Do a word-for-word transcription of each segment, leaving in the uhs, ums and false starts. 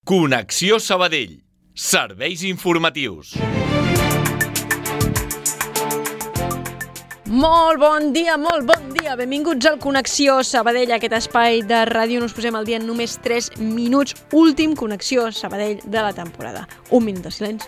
Connexió Sabadell. Serveis informatius. Molt bon dia, molt bon dia. Benvinguts al Connexió Sabadell, aquest espai de ràdio. Nos posem al dia en només tres minuts. Últim Connexió Sabadell de la temporada. Un minut de silenci.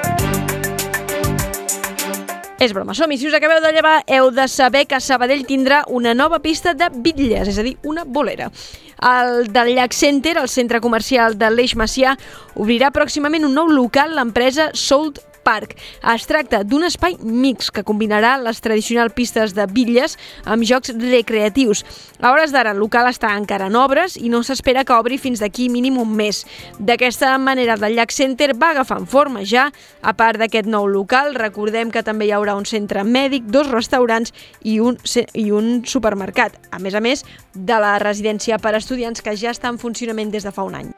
És broma, som-hi. Si us acabeu de llevar, heu de saber que Sabadell tindrà una nova pista de bitlles, és a dir, una bolera. El del Llac Center, el centre comercial de l'Eix Macià, obrirà pròximament un nou local, l'empresa Sold Park. Es tracta d'un espai mix que combinarà les tradicionals pistes de bitlles amb jocs recreatius. A hores d'ara, el local està encara en obres i no s'espera que obri fins d'aquí mínim un mes. D'aquesta manera, el Llac Center va agafant forma ja. A part d'aquest nou local, recordem que també hi haurà un centre mèdic, dos restaurants i un, i un supermercat, a més a més de la residència per a estudiants que ja està en funcionament des de fa un any.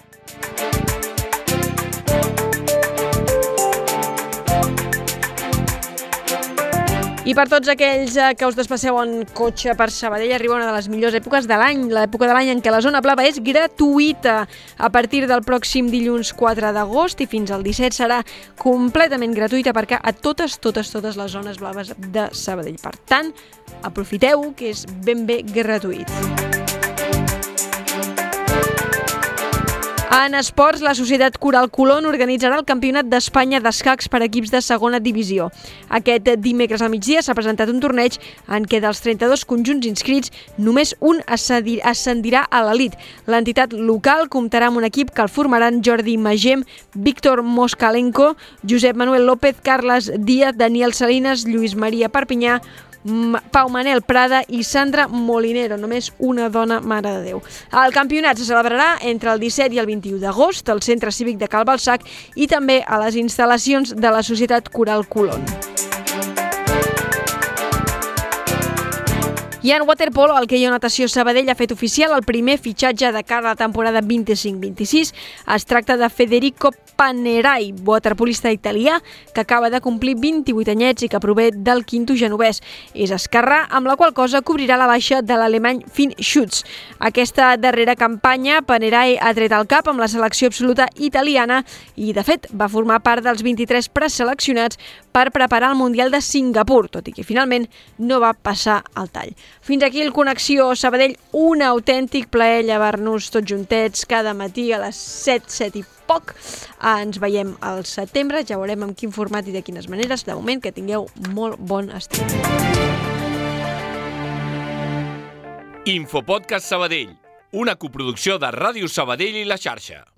I per tots aquells que us desplaceu en cotxe per Sabadell, arriba una de les millors èpoques de l'any, l'època de l'any en què la zona blava és gratuïta. A partir del pròxim dilluns quatre d'agost i fins al disset serà completament gratuïta aparcar a totes, totes, totes les zones blaves de Sabadell. Per tant, aprofiteu que és ben bé gratuït. En esports, la Societat Coral Colón organitzarà el Campionat d'Espanya d'escacs per equips de segona divisió. Aquest dimecres al migdia s'ha presentat un torneig en què dels trenta-dos conjunts inscrits només un ascendirà a l'elit. L'entitat local comptarà amb un equip que el formaran Jordi Magem, Víctor Moskalenko, Josep Manuel López, Carles Díaz, Daniel Salinas, Lluís Maria Perpinyà, Pau Manel Prada i Sandra Molinero, només una dona, mare de Déu. El campionat se celebrarà entre el disset i el vint-i-u d'agost al Centre Cívic de Cal Balsac i també a les instal·lacions de la Societat Coral Colón. I en waterpolo, el Queijo Natació Sabadell ha fet oficial el primer fitxatge de cara a la temporada vint-i-cinc vint-i-sis. Es tracta de Federico Panerai, waterpolista italià, que acaba de complir vint-i-vuit anyets i que prové del Quinto genovès. És esquerrà, amb la qual cosa cobrirà la baixa de l'alemany Finn Schütz. Aquesta darrera campanya, Panerai ha tret el cap amb la selecció absoluta italiana i, de fet, va formar part dels vint-i-tres preseleccionats per preparar el Mundial de Singapur, tot i que finalment no va passar el tall. Fins aquí el Connexió Sabadell, un autèntic plaer llevar-nos tots juntets cada matí a les set, set i poc. Ens veiem al setembre, ja veurem en quin format i de quines maneres. De moment, que tingueu molt bon estiu. Infopodcast Sabadell, una coproducció de Ràdio Sabadell i La Xarxa.